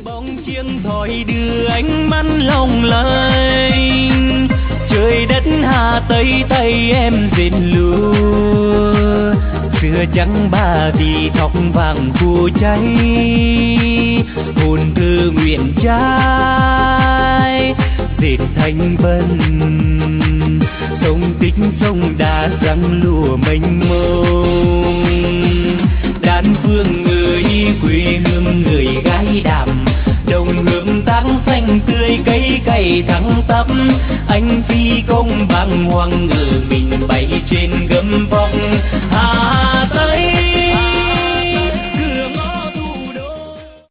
bóng chiêng thổi đưa ánh mắt long lanh, trời đất Hà Tây tay em dệt lụa, xưa trắng ba vì thóc vàng phù cháy, hồn thư nguyện trai dệt thành vân, sông tích sông đà răng lụa mênh mông, đan phương người quê hương người gái đàm, đồng hương táng xanh tươi cây cày thẳng tắp, anh phi công băng hoàng ngự mình bay trên gấm vóc Hà Tây.